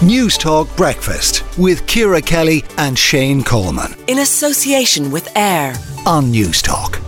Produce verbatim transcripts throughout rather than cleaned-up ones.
News Talk Breakfast with Ciara Kelly and Shane Coleman. In association with AIR on News Talk.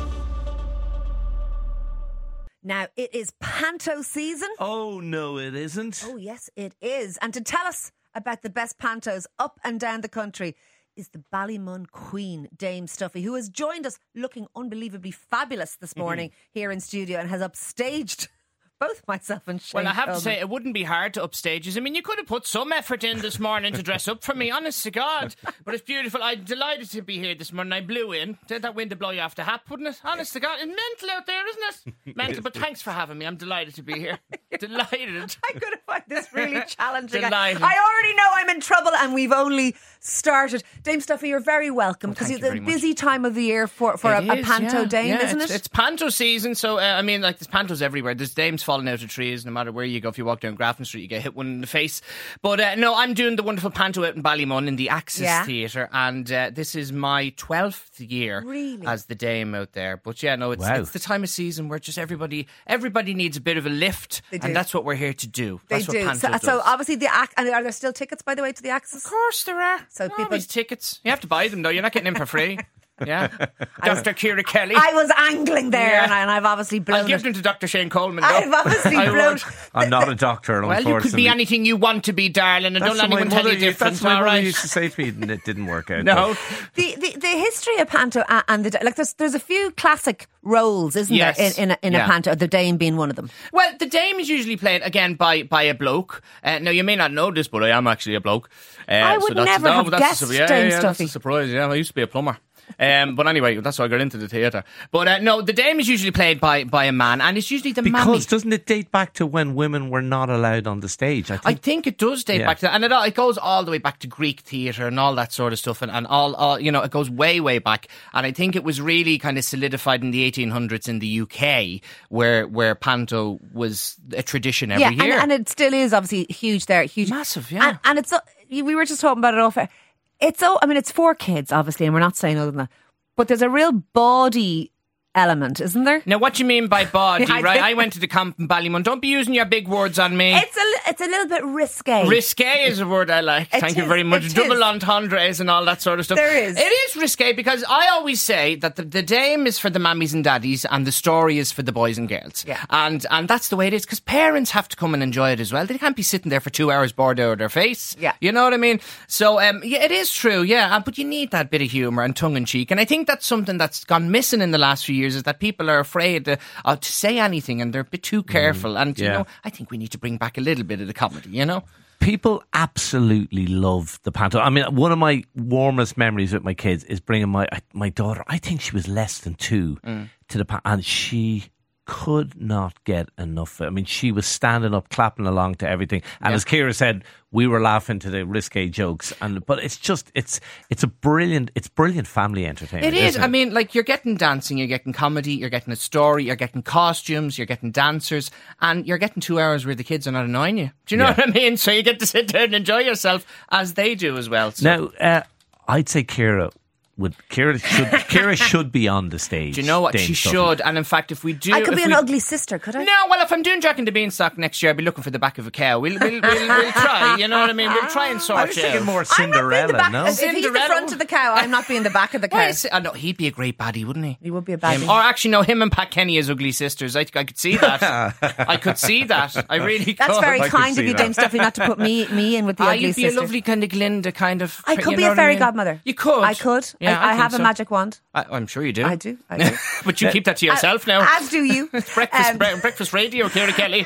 Now, it is panto season. Oh, no, it isn't. Oh, yes, it is. And to tell us about the best pantos up and down the country is the Ballymun Queen, Dame Stuffy, who has joined us looking unbelievably fabulous this morning mm-hmm. here in studio and has upstaged both myself and Shane. Well, I have Coleman. to say, it wouldn't be hard to upstage us. I mean, you could have put some effort in this morning to dress up for me, honest to God. But it's beautiful. I'm delighted to be here this morning. I blew in. Did that wind to blow you off the hat, wouldn't it? Honest to God. It's mental out there, isn't it? Mental. But thanks for having me. I'm delighted to be here. Delighted. I'm going to find this really challenging. Delighted. I already know I'm in trouble and we've only started. Dame Stuffy, you're very welcome because well, it's a busy much. time of the year for, for a, is, a panto yeah. dame, yeah, isn't it's, it? It's panto season, so uh, I mean, like, there's pantos everywhere. There's dames falling out of trees no matter where you go. If you walk down Grafton Street, you get hit one in the face. But uh, no, I'm doing the wonderful panto out in Ballymun in the Axis yeah. Theatre, and uh, this is my twelfth year really? as the dame out there. But yeah, no, it's, wow. it's the time of season where just everybody everybody needs a bit of a lift, and that's what we're here to do. They That's do. what panto So, does. so obviously, the ac- and are there still tickets, by the way, to the Axis? Of course there are. So There are people always tickets. You have to buy them though. You're not getting in for free. Yeah, Doctor Ciara Kelly. I was angling there, Yeah. and, I, and I've obviously blown I'll give it. them to Doctor Shane Coleman. Though. I've obviously I blown. would. I'm not a doctor, Well, unfortunately. you could be anything you want to be, darling, and That's don't let what anyone my tell mother, you different. That's what my all mother right? used to say to me, and it didn't work out. No. The, the the history of panto and the like. There's there's a few classic roles, isn't Yes. there, in in, a, in Yeah. a panto? The dame being one of them. Well, the dame is usually played again by by a bloke. Uh, now you may not know this, but I am actually a bloke. Uh, I would so that's, never no, have that's guessed a, yeah, Dame yeah, yeah, Stuffy. That's a surprise. Yeah, I used to be a plumber. Um, but anyway, that's why I got into the theatre. But uh, no, the dame is usually played by, by a man, and it's usually the Because mammy. doesn't it date back to when women were not allowed on the stage? I think, I think it does date Yeah. back to that, and it, all- it goes all the way back to Greek theatre and all that sort of stuff, and, and all, all you know, it goes way, way back. And I think it was really kind of solidified in the eighteen hundreds in the U K, where where panto was a tradition every yeah, year. and, and it still is obviously huge there, huge, Massive, yeah. And, and it's so- we were just talking about it off air. It's so I mean, it's for kids, obviously, and we're not saying other than that. But there's a real bawdy element, isn't there? Now, what do you mean by body, I right? think- I went to the camp in Ballymun. Don't be using your big words on me. It's a li- it's a little bit risque. Risque is a word I like. It Thank you is, very much. it Double is. entendres and all that sort of stuff. There is. It is risque because I always say that the, the dame is for the mammies and daddies and the story is for the boys and girls. Yeah. And and that's the way it is because parents have to come and enjoy it as well. They can't be sitting there for two hours bored out of their face. Yeah. You know what I mean? So, um, yeah, it is true, yeah. Uh, But you need that bit of humour and tongue-in-cheek. And I think that's something that's gone missing in the last few years is that people are afraid to, uh, to say anything and they're a bit too careful. And, you yeah. know, I think we need to bring back a little bit of the comedy, you know? people absolutely love the panto. I mean, one of my warmest memories with my kids is bringing my my daughter, I think she was less than two, mm. to the panto, and she could not get enough. I mean, she was standing up, clapping along to everything. And yeah. as Ciara said, we were laughing to the risque jokes. And but it's just, it's it's a brilliant, it's brilliant family entertainment. It is. Isn't I it? mean, like, you're getting dancing, you're getting comedy, you're getting a story, you're getting costumes, you're getting dancers, and you're getting two hours where the kids are not annoying you. Do you know Yeah. what I mean? So you get to sit down and enjoy yourself as they do as well. So. Now, uh, I'd say Ciara would Ciara should Ciara should be on the stage. Do you know what? Dame She Stuffy. should. And in fact, if we do, I could if be an we, ugly sister, could I? No, well, if I'm doing Jack and the Beanstalk next year, I'll be looking for the back of a cow. We'll we'll, we'll, we'll try. You know what I mean? We'll try and sort I was you thinking out. more I'm not being the Cinderella. back. No, If he's the Cinderella. front of the cow, I'm not being the back of the cow. Why is it- oh, no, he'd be a great baddie, wouldn't he? He would be a baddie. Him. Or actually, no, him and Pat Kenny as ugly sisters. I, I could see that. I could see that. I really That's could. very I could kind of see you, that. Dame Stuffy, not to put me me in with the Ah, ugly you'd be sister. a lovely kind of Glinda kind of. I could you be know a what I fairy mean? godmother. You could. I could. Yeah, I, I, think have so. a magic wand. I, I'm sure you do. I do. I do. But you keep that to yourself now. As do you. breakfast, Um, bre- breakfast radio, Ciara Kelly.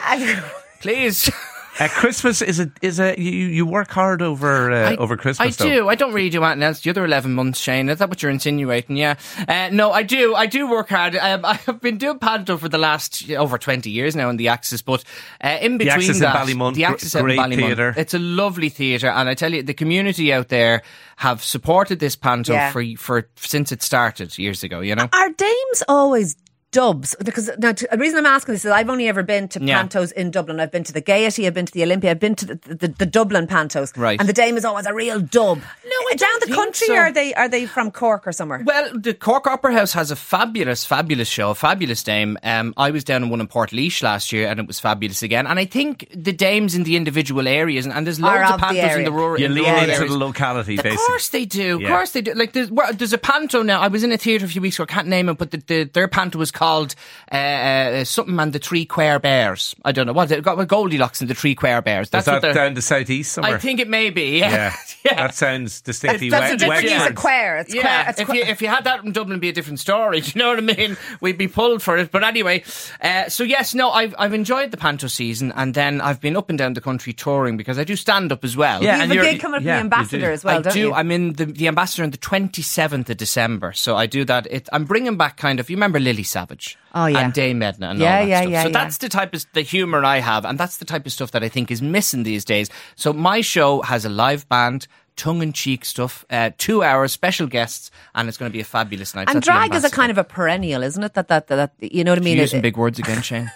Please. uh, Christmas is a is a you, you work hard over uh, I, over Christmas. I though. do. I don't really do anything else. The other eleven months, Shane. Is that what you're insinuating? Yeah. Uh, no, I do. I do work hard. Um, I have been doing panto for the last over twenty years now in the Axis, but uh, in between Axis in that, Ballymun, the Axis in great Ballymun, theatre. it's a lovely theatre, and I tell you, the community out there have supported this panto Yeah. for for since it started years ago. You know. Are dames always dubs, because now t- the reason I'm asking this is I've only ever been to Yeah. pantos in Dublin. I've been to the Gaiety, I've been to the Olympia, I've been to the, the, the Dublin pantos, Right. and the Dame is always a real dub. No, I down don't the think country, so. or are they are they from Cork or somewhere? Well, the Cork Opera House has a fabulous, fabulous show, fabulous Dame. Um, I was down in one in Portlaoise last year, and it was fabulous again. And I think the dames in the individual areas, and, and there's Are loads of of the pantos in area. the rural, You in the lean rural into areas. the locality, Of basically. course they do. Of Yeah. course they do. Like there's, well, there's a panto now. I was in a theatre a few weeks ago. I can't name it, but the, the, their panto was called uh, uh, something and the Three Quare Bears. I don't know what it got. Goldilocks and the Three Quare Bears. Is That's that what they're- down the southeast somewhere? I think it may be. Yeah. Yeah. Yeah. That sounds distinctly That's a wet. different use of western. quare. It's Yeah, quare. It's if quare. you if you had that in Dublin, it'd be a different story. Do you know what I mean? We'd be pulled for it. But anyway, uh, so yes, no, I've I've enjoyed the panto season, and then I've been up and down the country touring because I do stand up as well. Yeah, You have and a you're- gig coming up yeah, from you the do. Ambassador as well, I don't do. you? I'm in the the ambassador on the twenty-seventh of December, so I do that. It, I'm bringing back kind of. You remember Lily Savage? Oh, yeah. And Dame Edna and Yeah, all that yeah, stuff. yeah, So yeah. that's the type of the humour I have, and that's the type of stuff that I think is missing these days. So my show has a live band. Tongue-in-cheek stuff, uh, two hours, special guests, and it's going to be a fabulous night. And That's the drag is a Ambassador. kind of a perennial, isn't it? That that that, that you know what I mean? You're It- using big words again, Shane.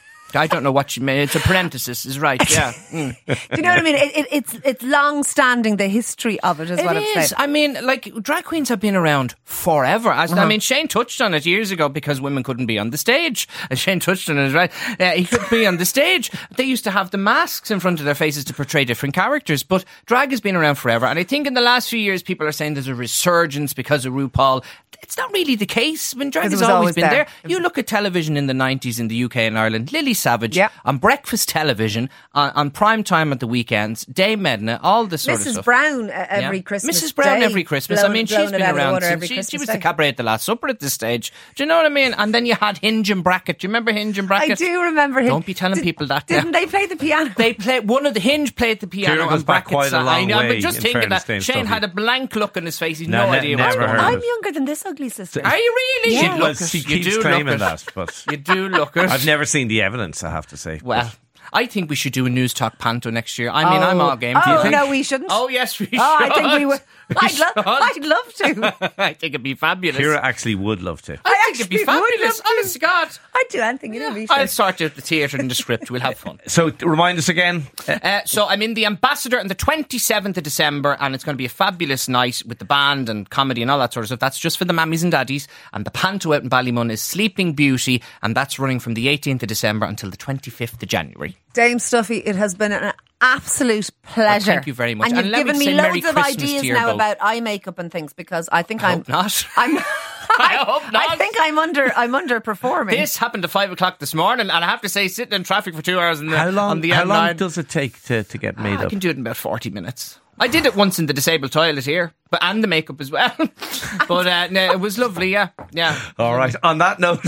I don't know what you mean. It's a parenthesis, is right? Yeah. Mm. Do you know what I mean? It, it, it's it's long standing. The history of it is It what I'm is. saying. I mean, like, drag queens have been around forever. As, Uh-huh. I mean, Shane touched on it years ago because women couldn't be on the stage. And Shane touched on it, right? Uh, he couldn't be on the stage. They used to have the masks in front of their faces to portray different characters. But drag has been around forever. And I think in the last few years, people are saying there's a resurgence because of RuPaul. It's not really the case. I mean, drag 'Cause it has was always always been there. there. You look at television in the nineties in the U K and Ireland. Lily Savage Yeah. on breakfast television, on, on prime time at the weekends. Dame Edna, all this sort of Missus stuff. Brown uh, every Yeah. Christmas. Missus Brown Day, every Christmas. blown- I mean, blown she's it been out of the around water since every she, Christmas she was Day. the cabaret at the Last Supper at this stage. Do you know what I mean? And then you had Hinge and Bracket. Do you remember Hinge and Bracket? I do remember him. Don't be telling Did- people that. Didn't now. they play the piano? They play one of the Hinge played the piano Kieran goes and back Bracket quite a sang. long I know, way, but just in thinking fairness, that Dame Shane Stubbs. had a blank look on his face. He's No, no, ne- idea what's never going heard on. I'm younger than this ugly sister. Are you really? Yeah. You Well, look it. she You keeps do look claiming it. that, but You do look it. I've never seen the evidence, I have to say. Well, I think we should do a News Talk Panto next year. I mean, I'm all game. Do you Oh, think? no, we shouldn't. Oh, yes, we should. Oh, I think we would. I'd, We lo- should. I'd love to. I think it'd be fabulous. Kira actually would love to. I think it'd be actually would fabulous. love to. Honest to God. I'd do anything, you know me. I'll sort out the theatre and the script. We'll have fun. So, remind us again. Uh, so I'm in the Ambassador on the twenty-seventh of December, and it's going to be a fabulous night with the band and comedy and all that sort of stuff. That's just for the mammies and daddies. And the panto out in Ballymun is Sleeping Beauty, and that's running from the eighteenth of December until the twenty-fifth of January. Dame Stuffy, it has been an absolute pleasure. thank you very much. And And you've let me given me say loads Merry of Christmas ideas to you now both. about eye makeup and things because I think I I'm hope not. I'm I hope not. I think I'm under I'm underperforming. This happened at five o'clock this morning, and I have to say, sitting in traffic for two hours in the, How long, on the how M long nine, does it take to, to get made I up? can do it in about forty minutes. I did it once in the disabled toilet here, but and the makeup as well. But uh, no, it was lovely, yeah, yeah. All right. On that note,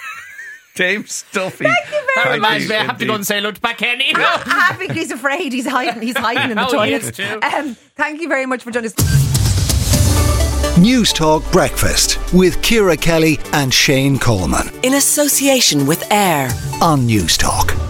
Dame Stuffy. Thank you That very reminds much. me, I have to go and say hello to Pat Kenny. I think he's afraid he's hiding he's hiding in the Oh, he toilet. is too. Um, thank you very much for joining us. News Talk Breakfast with Ciara Kelly and Shane Coleman In association with Air. on News Talk.